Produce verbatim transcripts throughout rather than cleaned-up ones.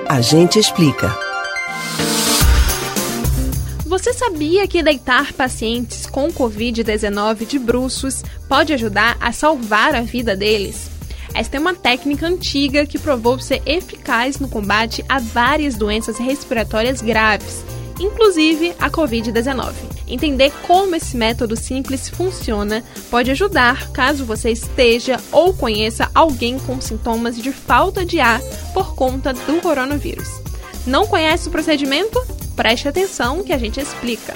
A gente explica. Você sabia que deitar pacientes com covid dezenove de bruços pode ajudar a salvar a vida deles? Esta é uma técnica antiga que provou ser eficaz no combate a várias doenças respiratórias graves, inclusive a covid dezenove. Entender como esse método simples funciona pode ajudar caso você esteja ou conheça alguém com sintomas de falta de ar por conta do coronavírus. Não conhece o procedimento? Preste atenção que a gente explica.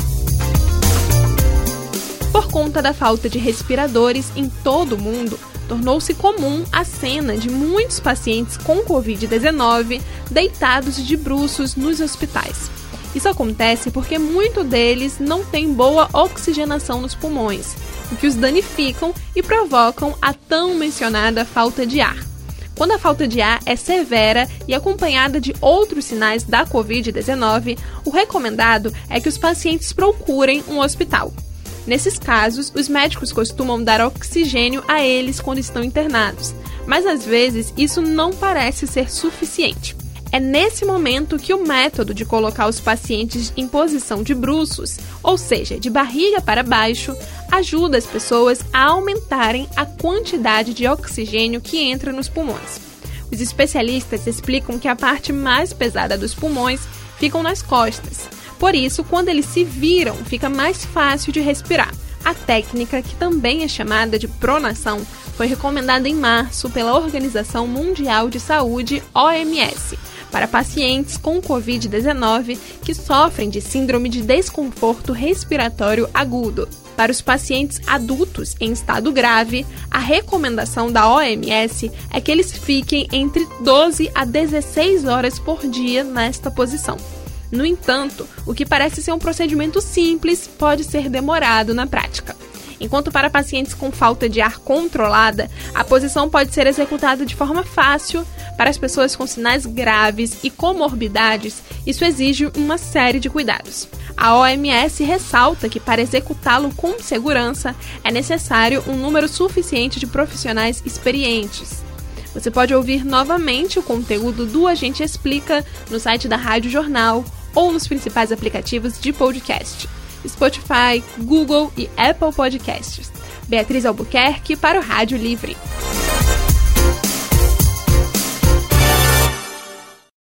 Por conta da falta de respiradores em todo o mundo, tornou-se comum a cena de muitos pacientes com covid dezenove deitados de bruços nos hospitais. Isso acontece porque muitos deles não têm boa oxigenação nos pulmões, o que os danificam e provocam a tão mencionada falta de ar. Quando a falta de ar é severa e acompanhada de outros sinais da covid dezenove, o recomendado é que os pacientes procurem um hospital. Nesses casos, os médicos costumam dar oxigênio a eles quando estão internados, mas às vezes isso não parece ser suficiente. É nesse momento que o método de colocar os pacientes em posição de bruços, ou seja, de barriga para baixo, ajuda as pessoas a aumentarem a quantidade de oxigênio que entra nos pulmões. Os especialistas explicam que a parte mais pesada dos pulmões ficam nas costas. Por isso, quando eles se viram, fica mais fácil de respirar. A técnica, que também é chamada de pronação, foi recomendada em março pela Organização Mundial de Saúde, O M S, para pacientes com covid dezenove que sofrem de síndrome de desconforto respiratório agudo. Para os pacientes adultos em estado grave, a recomendação da O M S é que eles fiquem entre doze a dezesseis horas por dia nesta posição. No entanto, o que parece ser um procedimento simples pode ser demorado na prática. Enquanto para pacientes com falta de ar controlada, a posição pode ser executada de forma fácil, para as pessoas com sinais graves e comorbidades, isso exige uma série de cuidados. A O M S ressalta que para executá-lo com segurança, é necessário um número suficiente de profissionais experientes. Você pode ouvir novamente o conteúdo do A Gente Explica no site da Rádio Jornal ou nos principais aplicativos de podcast: Spotify, Google e Apple Podcasts. Beatriz Albuquerque para o Rádio Livre.